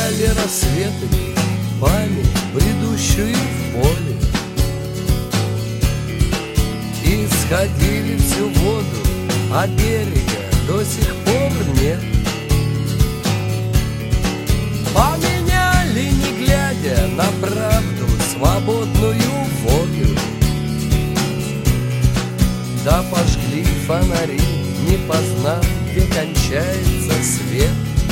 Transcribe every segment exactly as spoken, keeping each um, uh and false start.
Сияли рассветы, память, бредущую в поле, и сходили всю воду, а берега до сих пор нет. Поменяли, не глядя на правду, свободную волю. Да пожгли фонари, не познав, где кончается свет.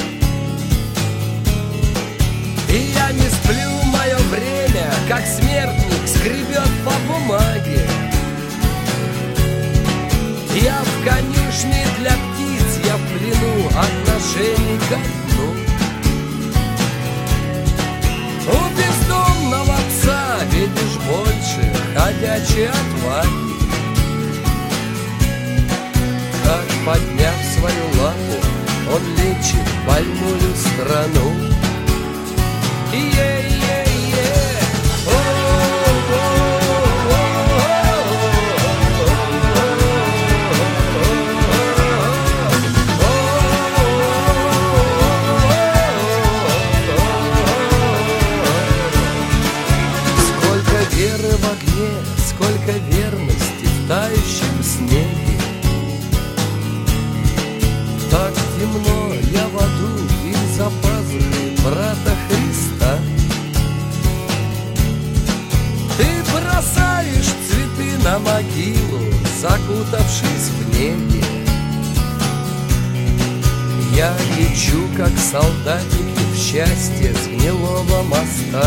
И я не сплю, мое время, как смертник, скребет по бумаге. Я в конюшне для птиц, я в плену отношений ко дну. У бездомного пса видишь больше ходячей отваги. Как, подняв свою лапу, он лечит больную страну. Е-е-е, сколько веры в огне, сколько верности в тающем снеге. Так темно я в аду и за пазухой брата Христа. Ты бросаешь цветы на могилу, закутавшись в неге. Я лечу, как солдатики, в счастье с гнилого моста.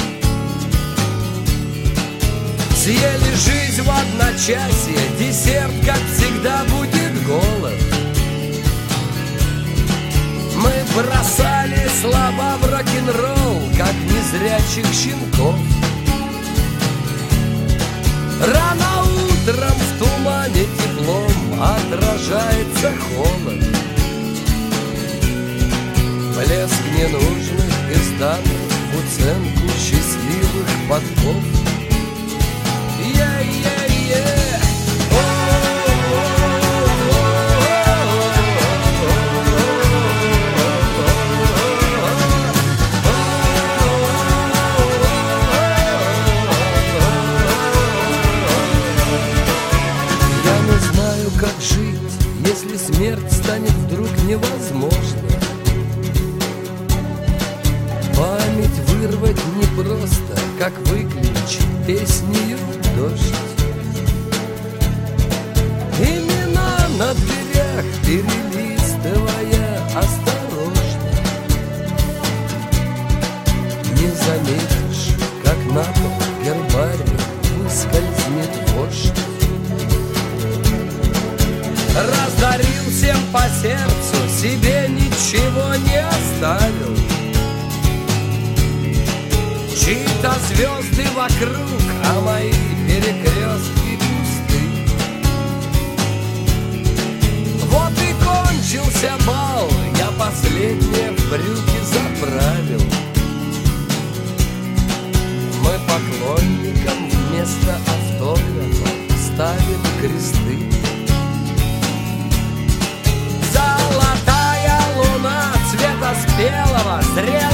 Съели жизнь в одночасье, десерт, как всегда, будет голод. Мы бросали слова в рок-н-ролл, как незрячих щенков. Рано утром в тумане теплом отражается холод. Блеск ненужных безданных в уценку счастливых подков. Е-е-е. Как жить, если смерть станет вдруг невозможно? Память вырвать непросто, как выключить песнею дождь. Имена на дверях перелистывая осторожно. Не заметишь, как на пол гербарий выскользнет вождь. Раздарил всем по сердцу, себе ничего не оставил. Чьи-то звезды вокруг, а мои перекрестки пусты. Вот и кончился бал, я последнее в брюки заправил. Мы поклонникам вместо автографа ставим кресты. Золотая луна цвета спелого, зрелого